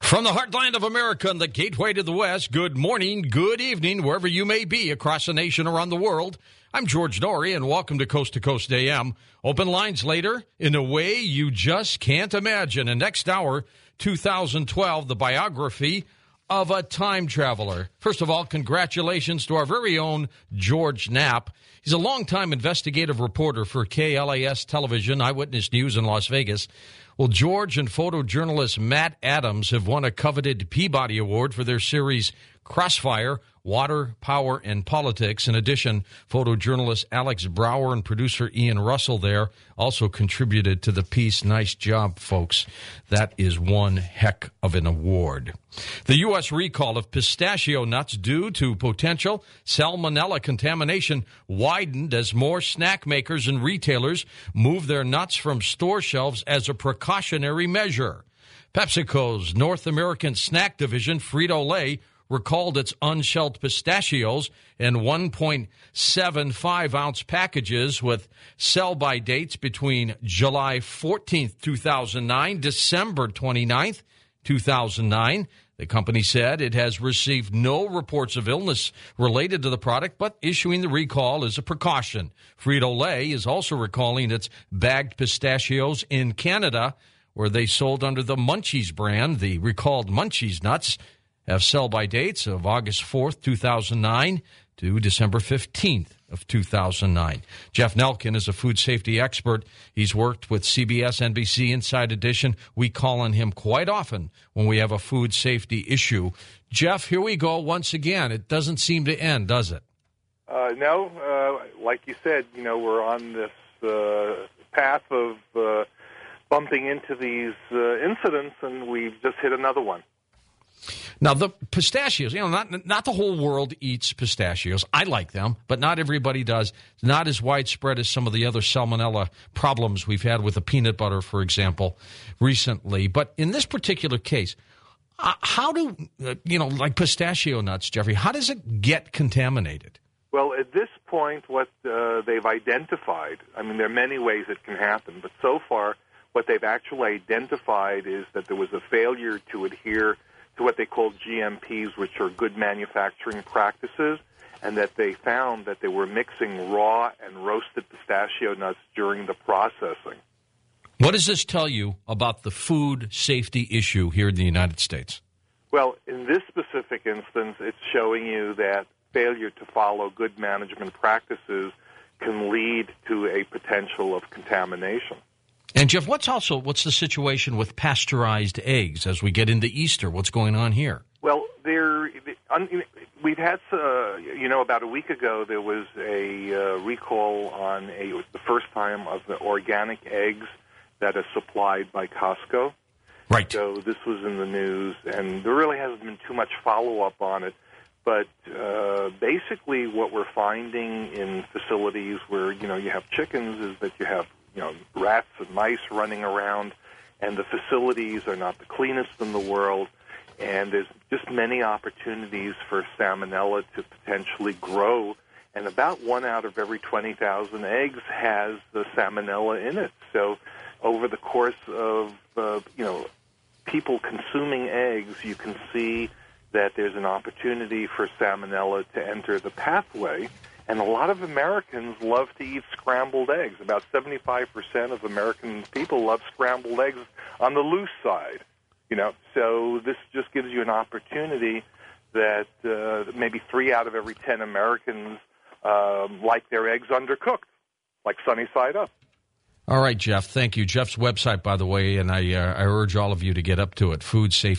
From the heartland of America and the gateway to the West, good morning, good evening, wherever you may be across the nation, around the world. I'm George Norrie, and welcome to Coast AM. Open lines later in a way you just can't imagine. And next hour, 2012, the biography of a time traveler. First of all, congratulations to our very own George Knapp. He's a longtime investigative reporter for KLAS Television, Eyewitness News in Las Vegas. Well, George and photojournalist Matt Adams have won a coveted Peabody Award for their series Crossfire, Water, Power, and Politics. In addition, photojournalist Alex Brower and producer Ian Russell there also contributed to the piece. Nice job, folks. That is one heck of an award. The U.S. recall of pistachio nuts due to potential salmonella contamination widened as more snack makers and retailers move their nuts from store shelves as a precautionary measure. PepsiCo's North American snack division, Frito-Lay, recalled its unshelled pistachios in 1.75-ounce packages with sell-by dates between July 14th, 2009, December 29th, 2009. The company said it has received no reports of illness related to the product, but issuing the recall is a precaution. Frito-Lay is also recalling its bagged pistachios in Canada, where they sold under the Munchies brand. The recalled Munchies nuts have sell-by dates of August 4th, 2009 to December 15th of 2009. Jeff Nelkin is a food safety expert. He's worked with CBS, NBC, Inside Edition. We call on him quite often when we have a food safety issue. Jeff, here we go once again. It doesn't seem to end, does it? No. Like you said, we're on this path of bumping into these incidents, and we've just hit another one. Now, the pistachios, not the whole world eats pistachios. I like them, but not everybody does. Not as widespread as some of the other salmonella problems we've had with the peanut butter, for example, recently. But in this particular case, how do, like pistachio nuts, Jeffrey, how does it get contaminated? Well, at this point, what they've identified, there are many ways it can happen, but so far, what they've actually identified is that there was a failure to adhere to what they call GMPs, which are good manufacturing practices, and that they found that they were mixing raw and roasted pistachio nuts during the processing. What does this tell you about the food safety issue here in the United States? Well, in this specific instance, it's showing you that failure to follow good management practices can lead to a potential of contamination. And, Jeff, what's the situation with pasteurized eggs as we get into Easter? What's going on here? Well, we've had, about a week ago, there was a recall on it was the first time of the organic eggs that are supplied by Costco. Right. So this was in the news, and there really hasn't been too much follow-up on it. But basically what we're finding in facilities where, you have chickens is that you have rats and mice running around, and the facilities are not the cleanest in the world, and there's just many opportunities for salmonella to potentially grow, and about 1 out of every 20,000 eggs has the salmonella in it. So over the course of, people consuming eggs, you can see that there's an opportunity for salmonella to enter the pathway. And a lot of Americans love to eat scrambled eggs. About 75% of American people love scrambled eggs on the loose side. So this just gives you an opportunity that maybe 3 out of every 10 Americans like their eggs undercooked, like sunny side up. All right, Jeff, thank you. Jeff's website, by the way, and I urge all of you to get up to it,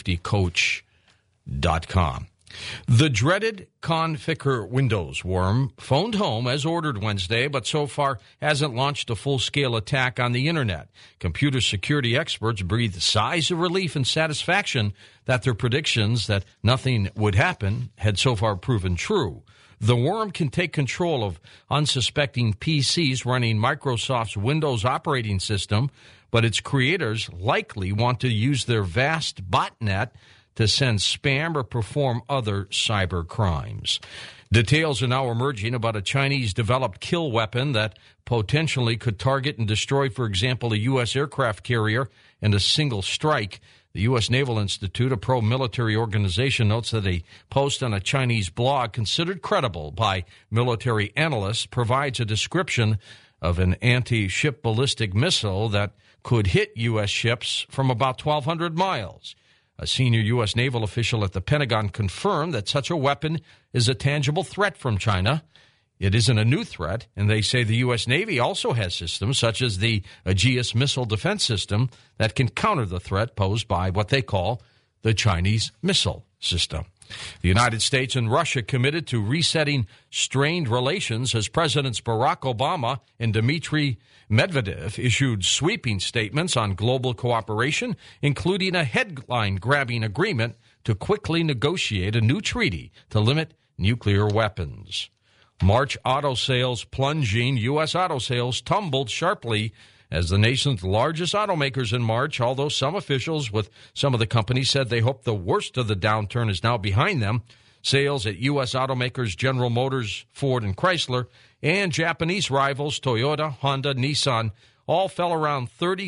foodsafetycoach.com. The dreaded Conficker Windows worm phoned home as ordered Wednesday, but so far hasn't launched a full-scale attack on the Internet. Computer security experts breathed sighs of relief and satisfaction that their predictions that nothing would happen had so far proven true. The worm can take control of unsuspecting PCs running Microsoft's Windows operating system, but its creators likely want to use their vast botnet to send spam or perform other cyber crimes. Details are now emerging about a Chinese-developed kill weapon that potentially could target and destroy, for example, a U.S. aircraft carrier in a single strike. The U.S. Naval Institute, a pro-military organization, notes that a post on a Chinese blog considered credible by military analysts provides a description of an anti-ship ballistic missile that could hit U.S. ships from about 1,200 miles. A senior U.S. naval official at the Pentagon confirmed that such a weapon is a tangible threat from China. It isn't a new threat, and they say the U.S. Navy also has systems such as the Aegis missile defense system that can counter the threat posed by what they call the Chinese missile system. The United States and Russia committed to resetting strained relations as Presidents Barack Obama and Dmitry Medvedev issued sweeping statements on global cooperation, including a headline-grabbing agreement to quickly negotiate a new treaty to limit nuclear weapons. March auto sales plunging. U.S. auto sales tumbled sharply as the nation's largest automakers in March, although some officials with some of the companies said they hope the worst of the downturn is now behind them. Sales at U.S. automakers General Motors, Ford, and Chrysler, and Japanese rivals Toyota, Honda, Nissan all fell around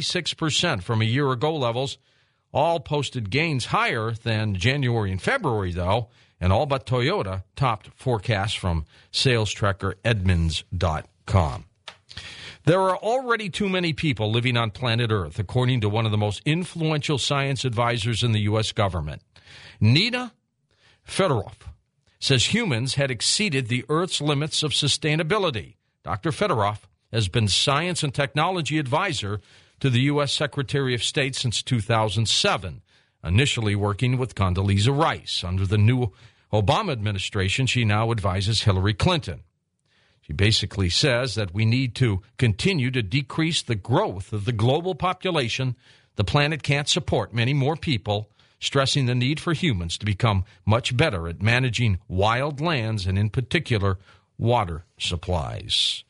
36% from a year ago levels. All posted gains higher than January and February, though, and all but Toyota topped forecasts from sales tracker Edmunds.com. There are already too many people living on planet Earth, according to one of the most influential science advisors in the U.S. government. Nina Fedorov says humans had exceeded the Earth's limits of sustainability. Dr. Fedorov has been science and technology advisor to the U.S. Secretary of State since 2007, initially working with Condoleezza Rice. Under the new Obama administration, she now advises Hillary Clinton. She basically says that we need to continue to decrease the growth of the global population. The planet can't support many more people, stressing the need for humans to become much better at managing wild lands and, in particular, water supplies.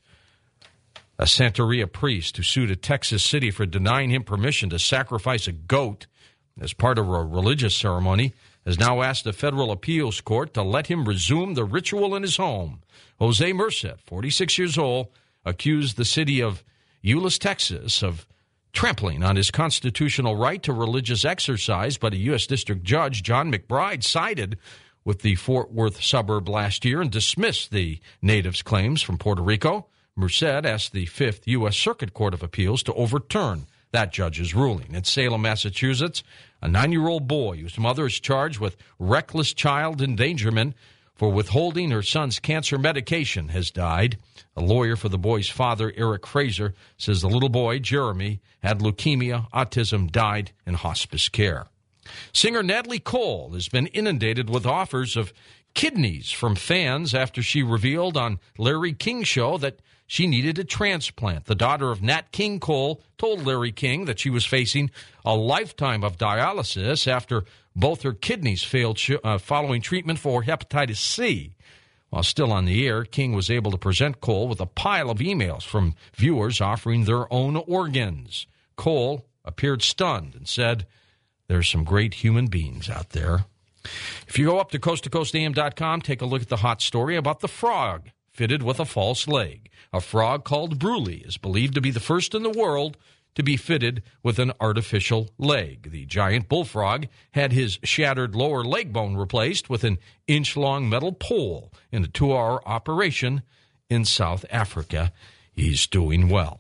A Santeria priest who sued a Texas city for denying him permission to sacrifice a goat as part of a religious ceremony has now asked the federal appeals court to let him resume the ritual in his home. Jose Merced, 46 years old, accused the city of Euless, Texas, of trampling on his constitutional right to religious exercise, but a U.S. District Judge, John McBride, sided with the Fort Worth suburb last year and dismissed the native's claims from Puerto Rico. Merced asked the Fifth U.S. Circuit Court of Appeals to overturn that judge's ruling. In Salem, Massachusetts, a 9-year-old boy whose mother is charged with reckless child endangerment for withholding her son's cancer medication has died. A lawyer for the boy's father, Eric Fraser, says the little boy, Jeremy, had leukemia, autism, died in hospice care. Singer Natalie Cole has been inundated with offers of kidneys from fans after she revealed on Larry King's show that she needed a transplant. The daughter of Nat King Cole told Larry King that she was facing a lifetime of dialysis after both her kidneys failed following treatment for hepatitis C. While still on the air, King was able to present Cole with a pile of emails from viewers offering their own organs. Cole appeared stunned and said, "There's some great human beings out there." If you go up to coasttocoastam.com, take a look at the hot story about the frog fitted with a false leg. A frog called Bruley is believed to be the first in the world to be fitted with an artificial leg. The giant bullfrog had his shattered lower leg bone replaced with an inch-long metal pole in a 2-hour operation in South Africa. He's doing well.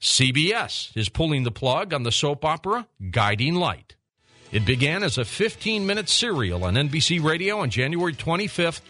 CBS is pulling the plug on the soap opera Guiding Light. It began as a 15-minute serial on NBC Radio on January 25th,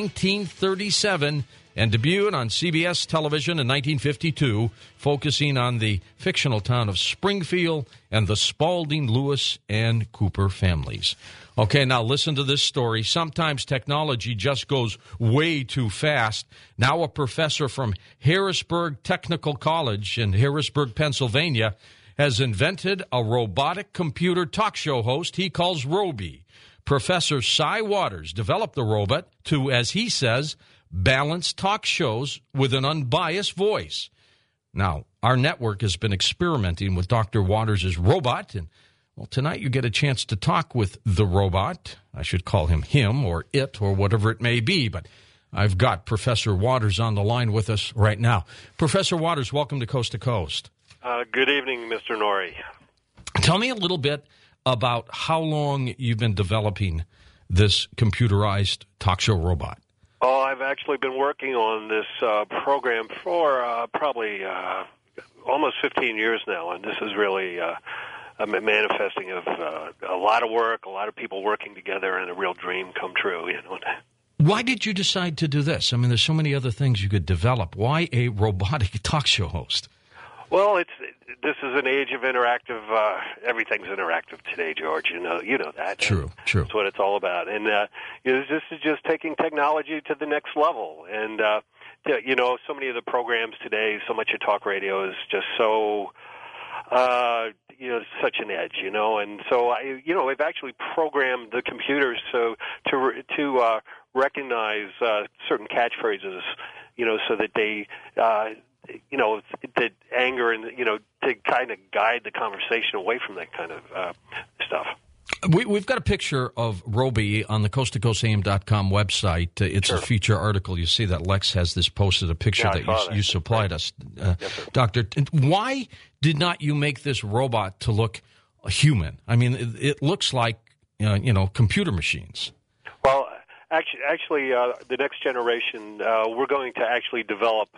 1937, and debuted on CBS television in 1952, focusing on the fictional town of Springfield and the Spaulding, Lewis, and Cooper families. Okay, now listen to this story. Sometimes technology just goes way too fast. Now a professor from Harrisburg Technical College in Harrisburg, Pennsylvania, has invented a robotic computer talk show host he calls Roby. Professor Cy Waters developed the robot to, as he says, balance talk shows with an unbiased voice. Now, our network has been experimenting with Dr. Waters' robot, and well, tonight you get a chance to talk with the robot. I should call him or it or whatever it may be, but I've got Professor Waters on the line with us right now. Professor Waters, welcome to Coast to Coast. Good evening, Mr. Norrie. Tell me a little bit about how long you've been developing this computerized talk show robot? Oh, I've actually been working on this program for probably almost 15 years now, and this is really a manifesting of a lot of work, a lot of people working together, and a real dream come true. You know. Why did you decide to do this? I mean, there's so many other things you could develop. Why a robotic talk show host? Well, this is an age of interactive. Everything's interactive today, George. You know that. True. That's what it's all about. And this is just taking technology to the next level. And so many of the programs today, so much of talk radio is just so such an edge. And so I've actually programmed the computers to recognize certain catchphrases, so that they. The anger and, to kind of guide the conversation away from that kind of stuff. We've got a picture of Roby on the coasttocoastam.com website. It's a feature article. You see that Lex has this posted, a picture that you supplied us. Yes, Doctor, why did not you make this robot to look human? I mean, it looks like, computer machines. Well, actually, the next generation, we're going to actually develop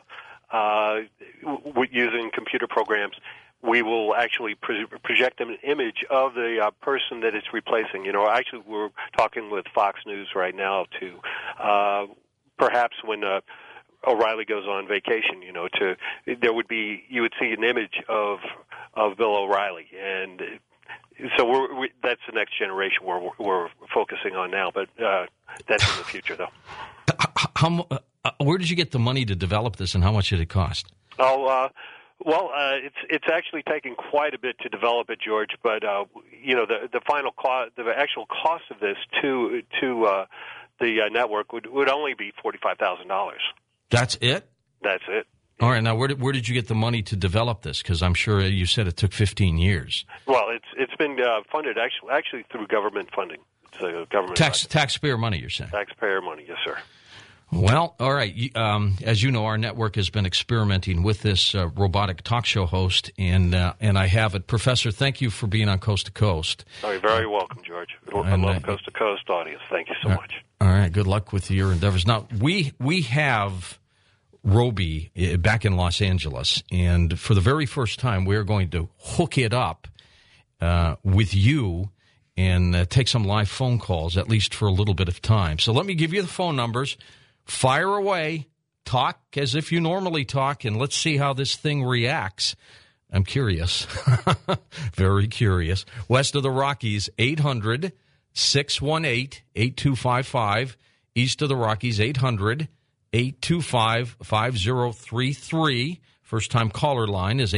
using computer programs. We will actually project an image of the person that it's replacing. Actually, we're talking with Fox News right now to perhaps when O'Reilly goes on vacation, you would see an image of Bill O'Reilly, and so that's the next generation we're focusing on now. But that's in the future, though. Where did you get the money to develop this, and how much did it cost? It's actually taken quite a bit to develop it, George. But the final cost, the actual cost of this to the network would only be $45,000. That's it. That's it. All right. Now, where did you get the money to develop this? Because I'm sure you said it took 15 years. Well, it's been funded actually through government funding. It's government taxpayer money. You're saying taxpayer money, yes, sir. Well, all right. As you know, our network has been experimenting with this robotic talk show host, and I have it. Professor, thank you for being on Coast to Coast. Oh, you're very welcome, George. I love Coast to Coast audience. Thank you so much. All right. Good luck with your endeavors. Now, we have Roby back in Los Angeles, and for the very first time, we're going to hook it up with you and take some live phone calls, at least for a little bit of time. So let me give you the phone numbers. Fire away, talk as if you normally talk, and let's see how this thing reacts. I'm curious, very curious. West of the Rockies, 800-618-8255. East of the Rockies, 800-825-5033. First-time caller line is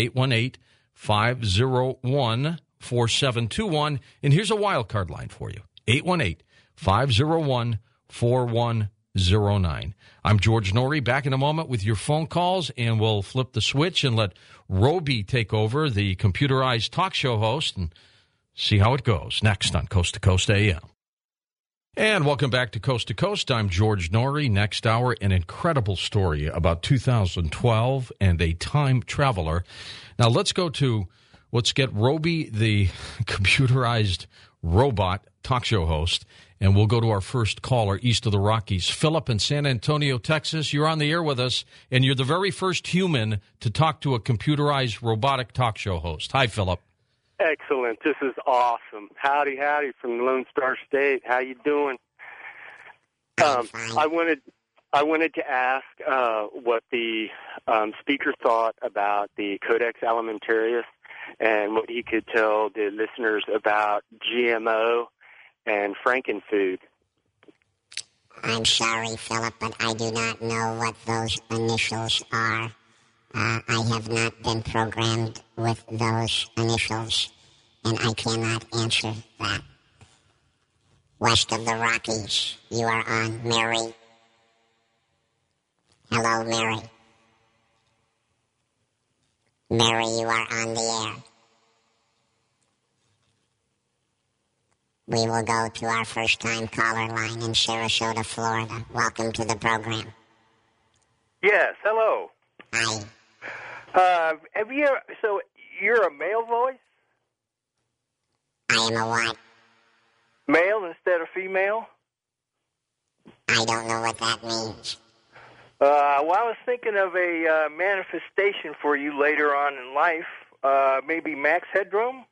818-501-4721. And here's a wild card line for you, 818-501-4109. I'm George Norrie, back in a moment with your phone calls, and we'll flip the switch and let Roby take over, the computerized talk show host, and see how it goes. Next on Coast to Coast AM. And welcome back to Coast to Coast. I'm George Norrie. Next hour, an incredible story about 2012 and a time traveler. Now let's get Roby, the computerized robot talk show host, and we'll go to our first caller east of the Rockies. Philip in San Antonio, Texas. You're on the air with us, and you're the very first human to talk to a computerized robotic talk show host. Hi, Philip. Excellent. This is awesome. Howdy from the Lone Star State. How you doing? I wanted to ask what the speaker thought about the Codex Alimentarius and what he could tell the listeners about GMO and Frankenfood. I'm sorry, Philip, but I do not know what those initials are. I have not been programmed with those initials, and I cannot answer that. West of the Rockies, you are on, Mary. Hello, Mary. Mary, you are on the air. We will go to our first-time caller line in Sarasota, Florida. Welcome to the program. Yes, hello. Hi. So you're a male voice? I am a what? Male instead of female? I don't know what that means. Well, I was thinking of a manifestation for you later on in life. Maybe Max Headroom?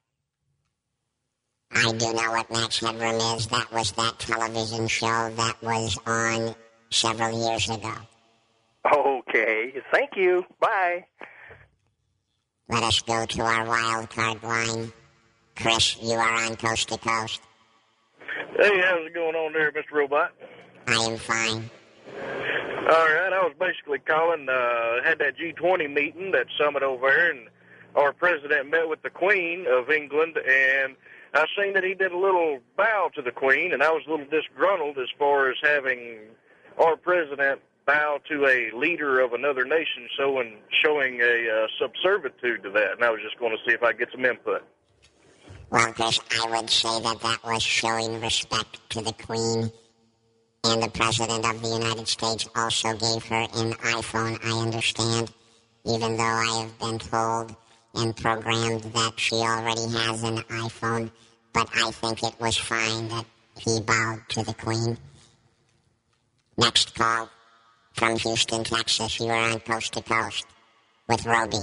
I do know what Max Headroom is. That was that television show that was on several years ago. Okay. Thank you. Bye. Let us go to our wild card line. Chris, you are on Coast to Coast. Hey, how's it going on there, Mr. Robot? I am fine. All right, I was basically calling, had that G20 meeting, that summit over there, and our president met with the Queen of England, and I seen that he did a little bow to the Queen, and I was a little disgruntled as far as having our president bow to a leader of another nation, showing a subservitude to that, and I was just going to see if I could get some input. Well, Chris, I would say that was showing respect to the Queen, and the President of the United States also gave her an iPhone, I understand, even though I have been told and programmed that she already has an iPhone, but I think it was fine that he bowed to the Queen. Next call from Houston, Texas. You are on Coast to Coast with Roby.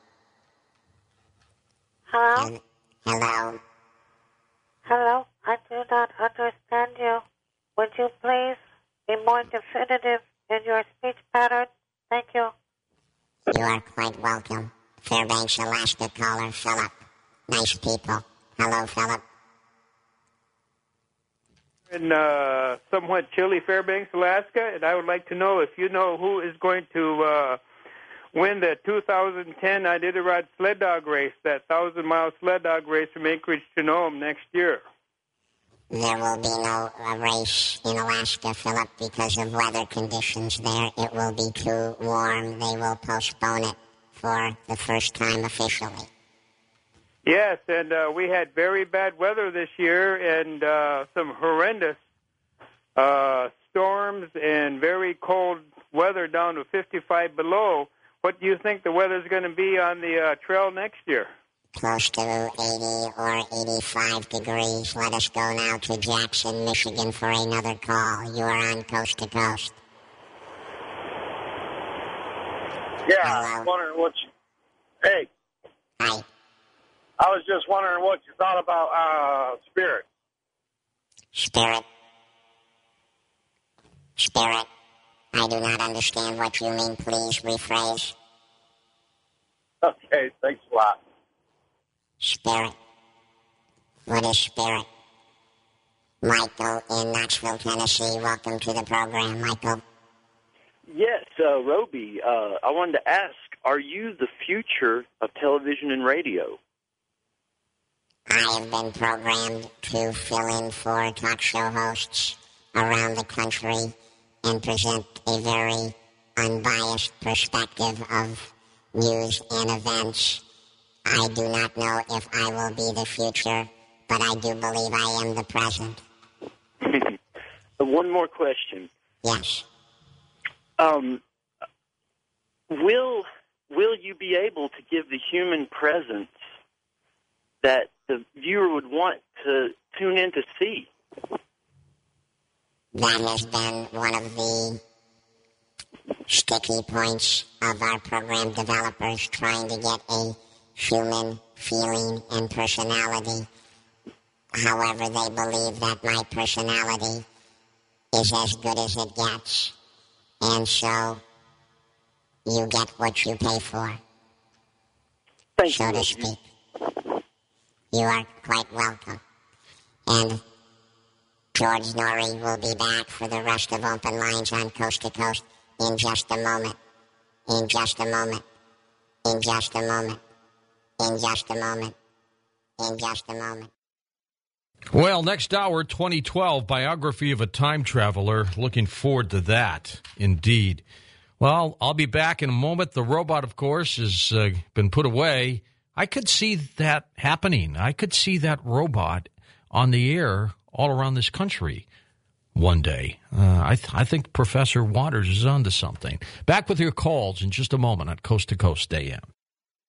Hello? Hello? Hello? I do not understand you. Would you please be more definitive in your speech pattern? Thank you. You are quite welcome. Fairbanks, Alaska caller, Philip. Nice people. Hello, Philip. In somewhat chilly Fairbanks, Alaska, and I would like to know if you know who is going to win the 2010 Iditarod sled dog race, that 1,000-mile sled dog race from Anchorage to Nome next year. There will be no race in Alaska, Philip, because of weather conditions there. It will be too warm. They will postpone it for the first time officially. Yes, and we had very bad weather this year and some horrendous storms and very cold weather down to 55 below. What do you think the weather's going to be on the trail next year? Close to 80 or 85 degrees. Let us go now to Jackson, Michigan for another call. You are on Coast to Coast. Yeah, Hello. I was wondering what you... Hey. Hi. I was just wondering what you thought about Spirit. Spirit. Spirit. I do not understand what you mean. Please rephrase. Okay, thanks a lot. Spirit. What is Spirit? Michael in Knoxville, Tennessee. Welcome to the program, Michael. Yes, Roby, I wanted to ask, are you the future of television and radio? I have been programmed to fill in for talk show hosts around the country and present a very unbiased perspective of news and events. I do not know if I will be the future, but I do believe I am the present. One more question. Yes. Will you be able to give the human presence that the viewer would want to tune in to see? That has been one of the sticky points of our program developers, trying to get a human feeling and personality. However, they believe that my personality is as good as it gets. And so you get what you pay for, so to speak. You are quite welcome. And George Norrie will be back for the rest of Open Lines on Coast to Coast in just a moment. In just a moment. In just a moment. In just a moment. In just a moment. Well, next hour, 2012, biography of a time traveler. Looking forward to that, indeed. Well, I'll be back in a moment. The robot, of course, has been put away. I could see that happening. I could see that robot on the air all around this country one day. I think Professor Waters is onto something. Back with your calls in just a moment on Coast to Coast AM.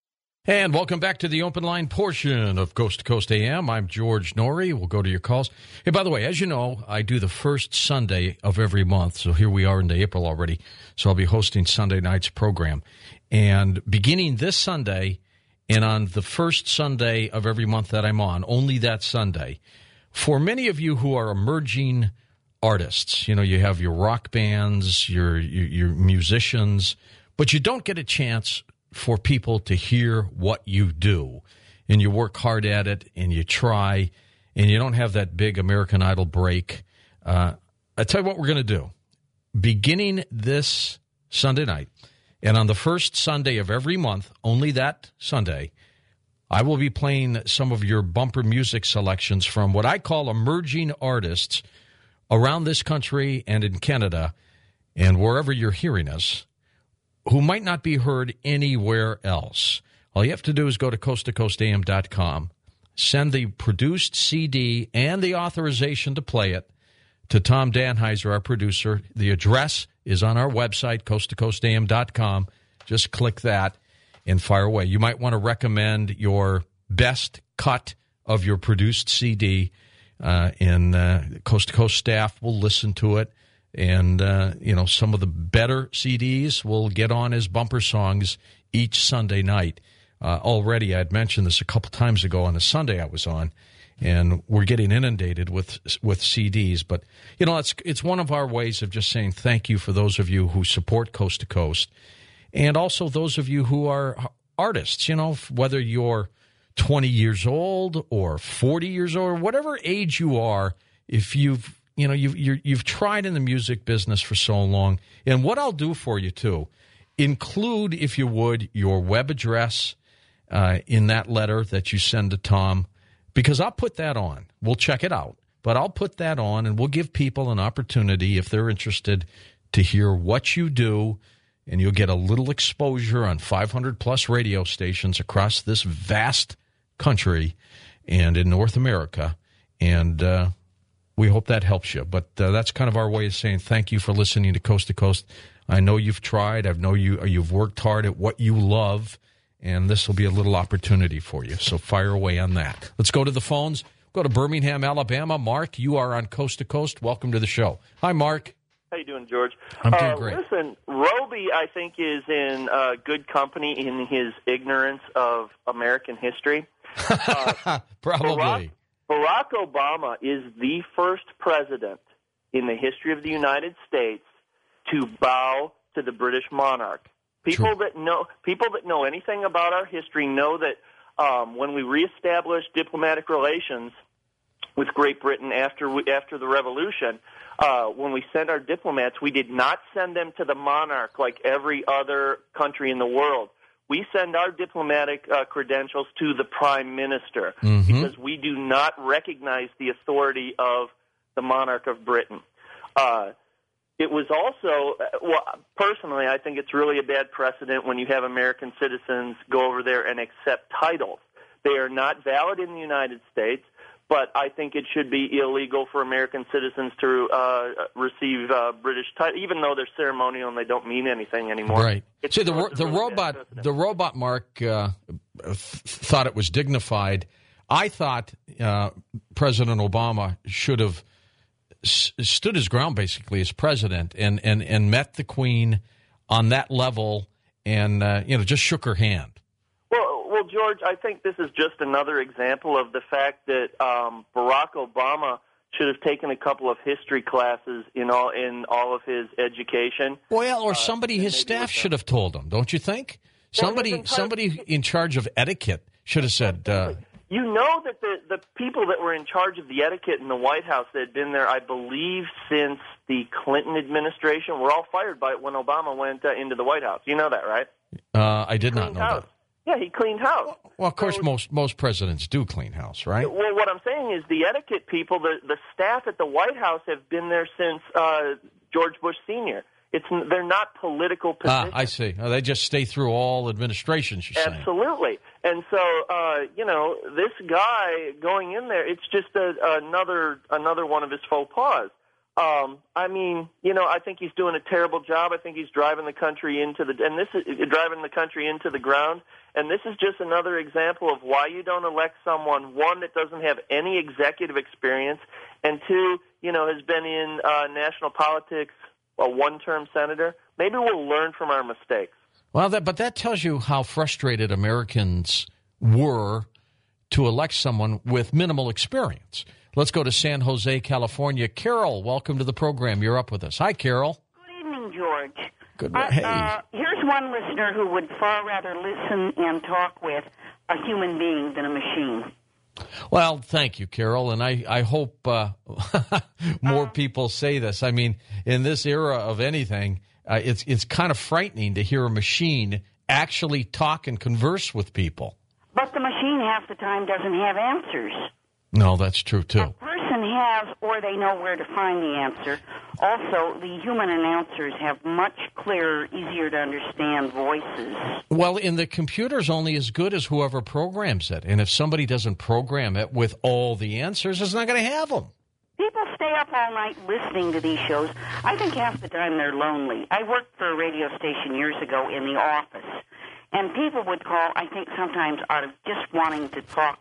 And welcome back to the open line portion of Coast to Coast AM. I'm George Norrie. We'll go to your calls. Hey, by the way, as you know, I do the first Sunday of every month. So here we are into April already. So I'll be hosting Sunday night's program. And beginning this Sunday and on the first Sunday of every month that I'm on, only that Sunday, for many of you who are emerging artists, you know, you have your rock bands, your musicians, but you don't get a chance for people to hear what you do, and you work hard at it, and you try, and you don't have that big American Idol break. I tell you what we're going to do. Beginning this Sunday night, and on the first Sunday of every month, only that Sunday, I will be playing some of your bumper music selections from what I call emerging artists around this country and in Canada and wherever you're hearing us, who might not be heard anywhere else. All you have to do is go to coasttocoastam.com, send the produced CD and the authorization to play it to Tom Danheiser, our producer. The address is on our website, coasttocoastam.com. Just click that and fire away. You might want to recommend your best cut of your produced CD, and Coast to Coast staff will listen to it. And, some of the better CDs will get on as bumper songs each Sunday night. Already, I had mentioned this a couple times ago on the Sunday I was on, and we're getting inundated with CDs. But, it's one of our ways of just saying thank you for those of you who support Coast to Coast, and also those of you who are artists, whether you're 20 years old or 40 years old, or whatever age you are, if you've tried in the music business for so long. And what I'll do for you, too, include, if you would, your web address in that letter that you send to Tom, because I'll put that on. We'll check it out. But I'll put that on, and we'll give people an opportunity, if they're interested, to hear what you do, and you'll get a little exposure on 500-plus radio stations across this vast country and in North America. And we hope that helps you. But that's kind of our way of saying thank you for listening to Coast to Coast. I know you've tried. I know you've worked hard at what you love, and this will be a little opportunity for you. So fire away on that. Let's go to the phones. Go to Birmingham, Alabama. Mark, you are on Coast to Coast. Welcome to the show. Hi, Mark. How you doing, George? I'm doing great. Listen, Roby, I think, is in good company in his ignorance of American history. Probably. Barack Obama is the first president in the history of the United States to bow to the British monarch. People that know anything about our history know that when we reestablished diplomatic relations with Great Britain after the Revolution, when we sent our diplomats, we did not send them to the monarch like every other country in the world. We send our diplomatic credentials to the prime minister because we do not recognize the authority of the monarch of Britain. It was also, personally, I think it's really a bad precedent when you have American citizens go over there and accept titles. They are not valid in the United States, but I think it should be illegal for American citizens to receive British titles, even though they're ceremonial and they don't mean anything anymore. Right. See, the robot Mark thought it was dignified. I thought President Obama should have stood his ground basically as president and met the Queen on that level and just shook her hand. Well, George, I think this is just another example of the fact that Barack Obama should have taken a couple of history classes in all of his education. Well, or somebody his staff should have told him, don't you think? Somebody in charge of etiquette should have said. You know that the people that were in charge of the etiquette in the White House that had been there, I believe, since the Clinton administration, were all fired by it when Obama went into the White House. You know that, right? I did not know that. Yeah, he cleaned house. Well, of course, most presidents do clean house, right? Well, what I'm saying is the etiquette people, the staff at the White House have been there since George Bush Sr. They're not political positions. I see. They just stay through all administrations, you're saying. Absolutely. And so, this guy going in there, it's just another one of his faux pas. I mean, I think he's doing a terrible job. I think he's driving the country into the ground. And this is just another example of why you don't elect someone, one, that doesn't have any executive experience, and two, has been in national politics, a one-term senator. Maybe we'll learn from our mistakes. Well, but that tells you how frustrated Americans were to elect someone with minimal experience. Let's go to San Jose, California. Carol, welcome to the program. You're up with us. Hi, Carol. Good evening, George. Good. Hey. Here's one listener who would far rather listen and talk with a human being than a machine. Well, thank you, Carol, and I hope more people say this. I mean, in this era of anything, it's kind of frightening to hear a machine actually talk and converse with people. But the machine half the time doesn't have answers. No, that's true, too. A person has, or they know where to find the answer. Also, the human announcers have much clearer, easier to understand voices. Well, and the computer's only as good as whoever programs it. And if somebody doesn't program it with all the answers, it's not going to have them. People stay up all night listening to these shows. I think half the time they're lonely. I worked for a radio station years ago in the office, and people would call, I think sometimes out of just wanting to talk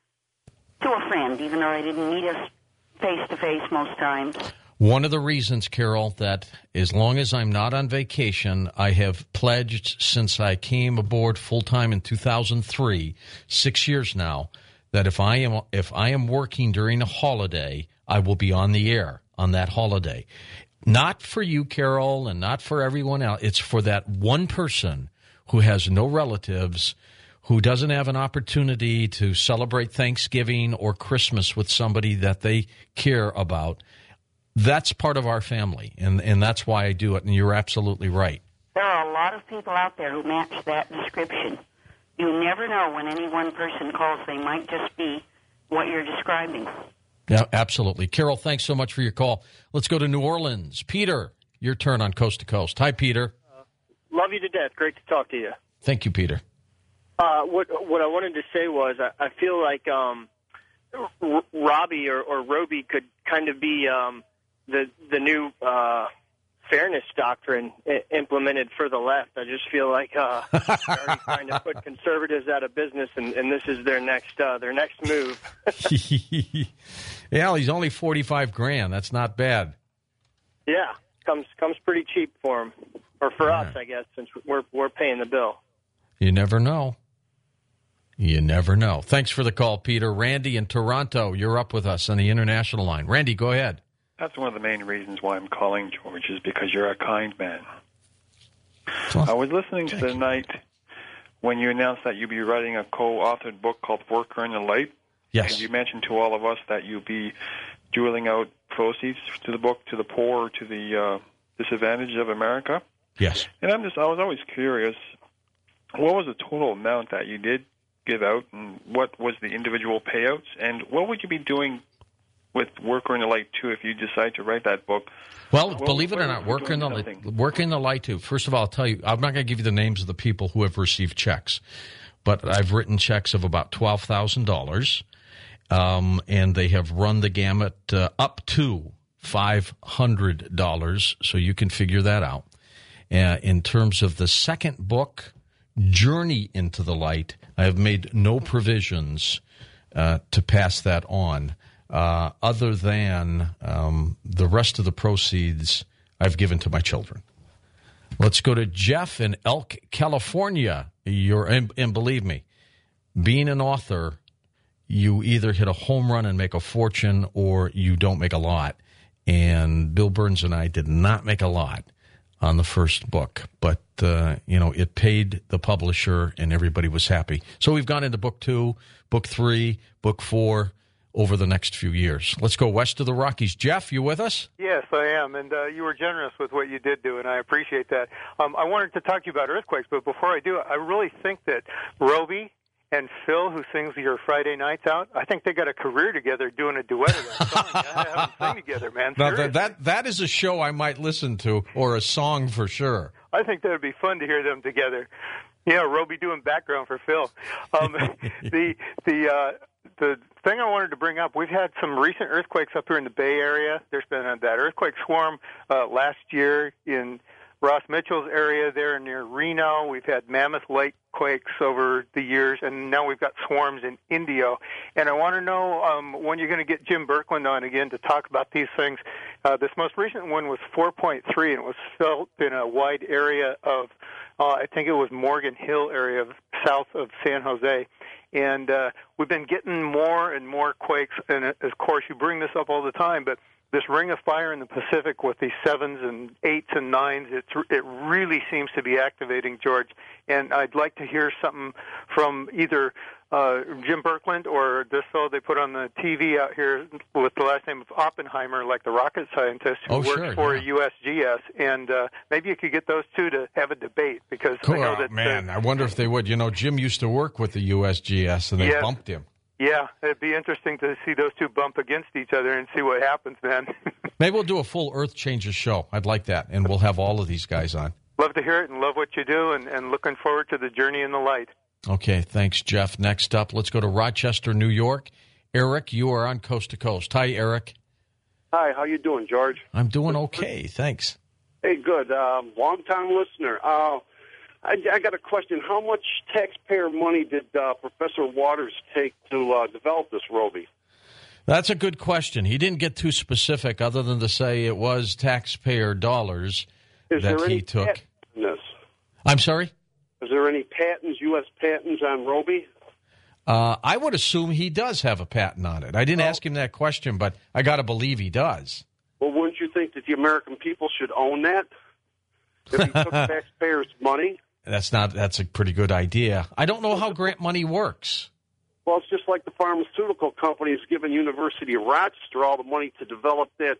to a friend, even though they didn't meet us face-to-face most times. One of the reasons, Carol, that as long as I'm not on vacation, I have pledged since I came aboard full-time in 2003, 6 years now, that if I am working during a holiday, I will be on the air on that holiday. Not for you, Carol, and not for everyone else. It's for that one person who has no relatives, who doesn't have an opportunity to celebrate Thanksgiving or Christmas with somebody that they care about. That's part of our family, and that's why I do it, and you're absolutely right. There are a lot of people out there who match that description. You never know when any one person calls. They might just be what you're describing. Yeah, absolutely. Carol, thanks so much for your call. Let's go to New Orleans. Peter, your turn on Coast to Coast. Hi, Peter. Love you to death. Great to talk to you. Thank you, Peter. What I wanted to say was I feel like Robbie or Roby could kind of be the new fairness doctrine implemented for the left. I just feel like they're already trying to put conservatives out of business, and this is their next move. Yeah, he's only $45,000. That's not bad. Yeah, comes pretty cheap for him, or for us, I guess, since we're paying the bill. You never know. You never know. Thanks for the call, Peter. Randy in Toronto, you're up with us on the international line. Randy, go ahead. That's one of the main reasons why I'm calling, George, is because you're a kind man. I was listening to the night when you announced that you'd be writing a co-authored book called Worker in the Light. Yes. And you mentioned to all of us that you'd be dueling out proceeds to the book to the poor, to the disadvantaged of America. Yes. And I was always curious, what was the total amount that you did give out, and what was the individual payouts, and what would you be doing with Worker in the Light 2 if you decide to write that book? Well, believe it or not, Worker in the Light 2. First of all, I'll tell you, I'm not going to give you the names of the people who have received checks, but I've written checks of about $12,000, and they have run the gamut up to $500, so you can figure that out. In terms of the second book, Journey into the Light, I have made no provisions to pass that on, other than the rest of the proceeds I've given to my children. Let's go to Jeff in Elk, California. And believe me, being an author, you either hit a home run and make a fortune, or you don't make a lot. And Bill Burns and I did not make a lot on the first book, but it paid the publisher and everybody was happy. So we've gone into book 2, book 3, book 4 over the next few years. Let's go west of the Rockies. Jeff, you with us? Yes, I am, and you were generous with what you did do, and I appreciate that. I wanted to talk to you about earthquakes, but before I do, I really think that Roby and Phil, who sings your Friday nights out, I think they got a career together doing a duet of that song. I have them sing together, man. Now, that is a show I might listen to, or a song for sure. I think that would be fun to hear them together. Yeah, Roby doing background for Phil. the thing I wanted to bring up, we've had some recent earthquakes up here in the Bay Area. There's been that earthquake swarm last year in Ross Mitchell's area there near Reno. We've had Mammoth Lake quakes over the years, and now we've got swarms in Indio. And I want to know when you're going to get Jim Birkeland on again to talk about these things. This most recent one was 4.3, and it was felt in a wide area of, I think it was Morgan Hill area south of San Jose. And we've been getting more and more quakes, and of course you bring this up all the time, but this ring of fire in the Pacific with these 7s and 8s and 9s, it really seems to be activating, George. And I'd like to hear something from either Jim Birkeland or this fellow they put on the TV out here with the last name of Oppenheimer, like the rocket scientist who works for USGS. And maybe you could get those two to have a debate, because I know that... Man, I wonder if they would. You know, Jim used to work with the USGS, and they bumped him. Yeah, it'd be interesting to see those two bump against each other and see what happens, man. Maybe we'll do a full Earth Changes show. I'd like that, and we'll have all of these guys on. Love to hear it and love what you do, and looking forward to the journey in the light. Okay, thanks, Jeff. Next up, let's go to Rochester, New York. Eric, you are on Coast to Coast. Hi, Eric. Hi, how you doing, George? I'm doing okay, thanks. Hey, good. Long-time listener. I got a question. How much taxpayer money did Professor Waters take to develop this Roby? That's a good question. He didn't get too specific other than to say it was taxpayer dollars that he took. This? I'm sorry? Is there any patents, U.S. patents on Roby? I would assume he does have a patent on it. I didn't ask him that question, but I got to believe he does. Well, wouldn't you think that the American people should own that if he took taxpayers' money? That's a pretty good idea. I don't know how grant money works. Well, it's just like the pharmaceutical companies giving University of Rochester all the money to develop that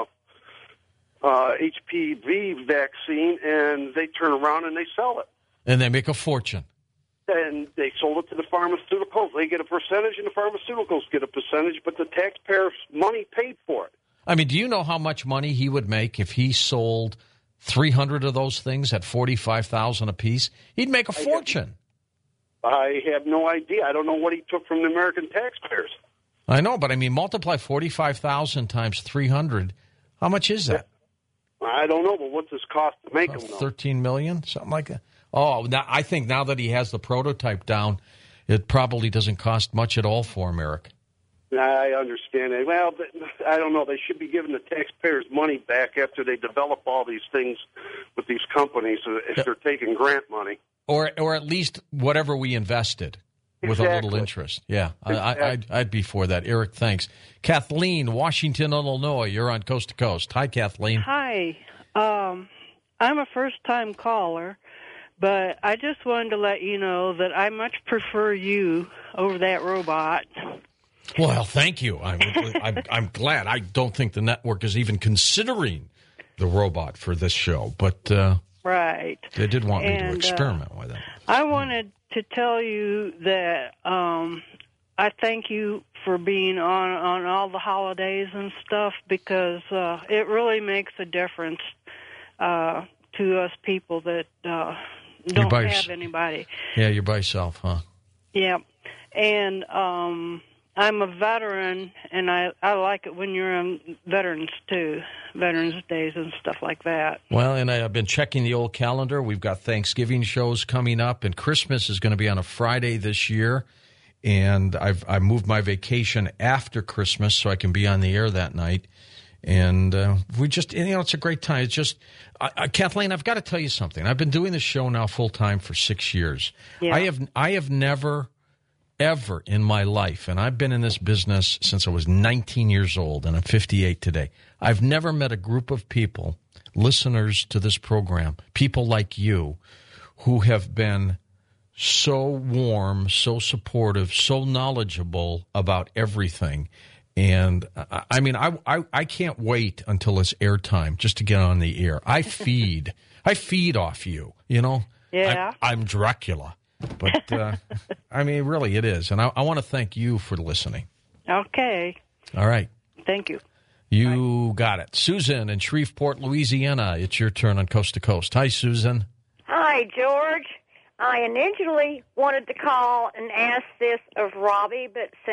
HPV vaccine, and they turn around and they sell it. And they make a fortune. And they sold it to the pharmaceuticals. They get a percentage, and the pharmaceuticals get a percentage, but the taxpayers' money paid for it. I mean, do you know how much money he would make if he sold 300 of those things at $45,000 a piece? He'd make a fortune. I have no idea. I don't know what he took from the American taxpayers. I know, but I mean, multiply 45,000 times 300. How much is that? I don't know, but what's this cost to make them? $13 million, something like that. Oh, now I think now that he has the prototype down, it probably doesn't cost much at all for him, Eric. I understand it. Well, but I don't know. They should be giving the taxpayers money back after they develop all these things with these companies if they're taking grant money. Or at least whatever we invested with a little interest. Yeah, exactly. I'd be for that. Eric, thanks. Kathleen, Washington, Illinois, you're on Coast to Coast. Hi, Kathleen. Hi. I'm a first-time caller, but I just wanted to let you know that I much prefer you over that robot. Well, thank you. I'm glad. I don't think the network is even considering the robot for this show, but right. They did want me to experiment with it. I wanted to tell you that I thank you for being on all the holidays and stuff, because it really makes a difference to us people that don't have anybody. Yeah, you're by yourself, huh? Yeah. And I'm a veteran, and I like it when you're on Veterans Days and stuff like that. Well, and I've been checking the old calendar. We've got Thanksgiving shows coming up, and Christmas is going to be on a Friday this year. And I've moved my vacation after Christmas so I can be on the air that night. And we just, it's a great time. It's just, Kathleen, I've got to tell you something. I've been doing this show now full time for 6 years. Yeah. I have never, ever in my life, and I've been in this business since I was 19 years old, and I'm 58 today. I've never met a group of people, listeners to this program, people like you, who have been so warm, so supportive, so knowledgeable about everything. And I mean, I can't wait until it's airtime just to get on the air. I feed off you, you know? Yeah. I'm Dracula. But, I mean, really, it is. And I want to thank you for listening. Okay. All right. Thank you. You got it. Susan in Shreveport, Louisiana. It's your turn on Coast to Coast. Hi, Susan. Hi, I initially wanted to call and ask this of Robbie, but since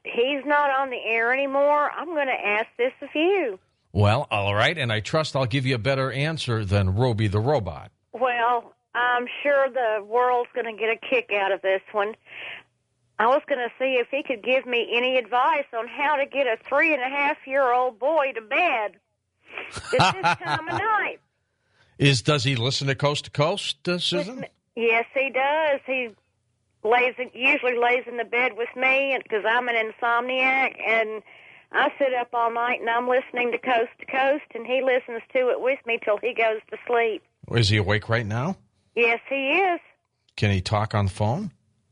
he's not on the air anymore, I'm going to ask this of you. Well, all right, and I trust I'll give you a better answer than Roby the robot. Well, I'm sure the world's going to get a kick out of this one. I was going to see if he could give me any advice on how to get a 3.5-year-old boy to bed at this time of night. Does he listen to Coast, Susan? Yes, he does. He usually lays in the bed with me because I'm an insomniac, and I sit up all night and I'm listening to Coast, and he listens to it with me till he goes to sleep. Is he awake right now? Yes, he is. Can he talk on the phone?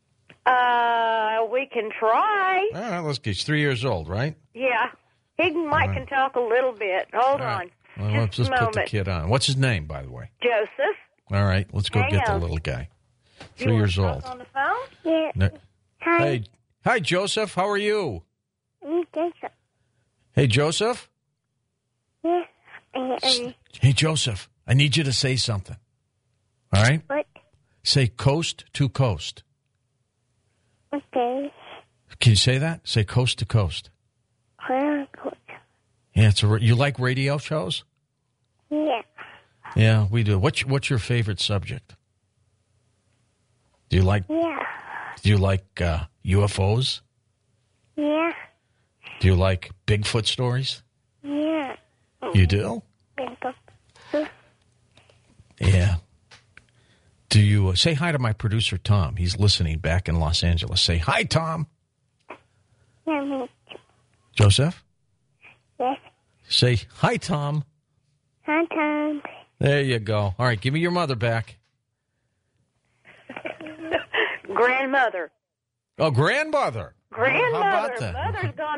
We can try. All right, let's get. He's 3 years old, right? Yeah. He can talk a little bit. Hold on. Well, let's just put the kid on. What's his name, by the way? Joseph. All right, let's go get the little guy. 3 years old. On the phone? Yeah. No. Hi, Joseph. How are you? Joseph. Hey, Joseph. Yeah. Hey, Joseph. I need you to say something. All right? What? Say coast to coast. Okay. Can you say that? Say coast to coast. Coast. Yeah, you like radio shows? Yeah. Yeah, we do. What's your favorite subject? Do you like? Yeah. Do you like UFOs? Yeah. Do you like Bigfoot stories? Yeah. You do? Yeah. Do you say hi to my producer, Tom? He's listening back in Los Angeles. Say hi, Tom. Yeah, me too. Joseph? Yes. Say hi, Tom. Hi, Tom. There you go. All right, give me your mother back. Grandmother. Oh, grandmother. Grandmother. How about that? Mother's gone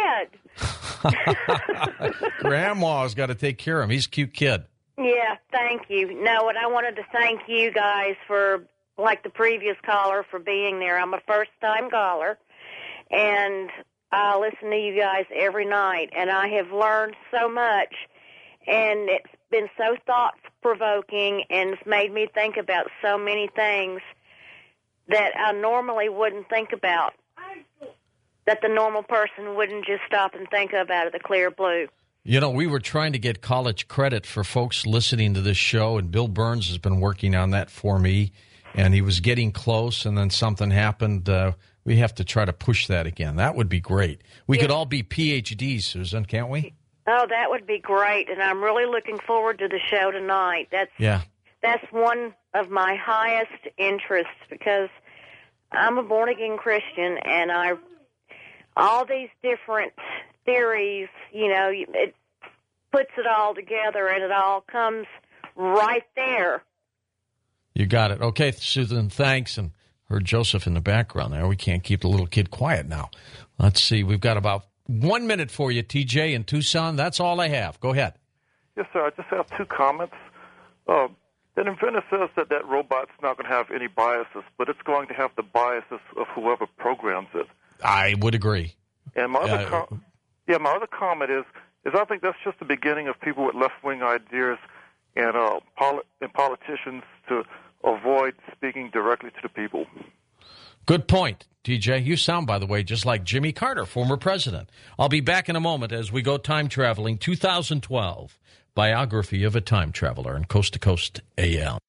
to bed. Grandma's got to take care of him. He's a cute kid. Yeah, thank you. No, and I wanted to thank you guys for, like the previous caller, for being there. I'm a first-time caller, and I listen to you guys every night, and I have learned so much, and it's been so thought-provoking, and it's made me think about so many things that I normally wouldn't think about, that the normal person wouldn't just stop and think of out of the clear blue. You know, we were trying to get college credit for folks listening to this show, and Bill Burns has been working on that for me, and he was getting close, and then something happened. We have to try to push that again. That would be great. We could all be PhDs, Susan, can't we? Oh, that would be great, and I'm really looking forward to the show tonight. That's one of my highest interests, because I'm a born-again Christian, and all these different theories, you know, it puts it all together, and it all comes right there. You got it. Okay, Susan, thanks. And heard Joseph in the background there. We can't keep the little kid quiet now. Let's see. We've got about 1 minute for you, TJ, in Tucson. That's all I have. Go ahead. Yes, sir. I just have two comments. That inventor says that robot's not going to have any biases, but it's going to have the biases of whoever programs it. I would agree. And my other comment is I think that's just the beginning of people with left-wing ideas and politicians to avoid speaking directly to the people. Good point, TJ. You sound, by the way, just like Jimmy Carter, former president. I'll be back in a moment as we go time traveling. 2012, biography of a time traveler in Coast to Coast AM.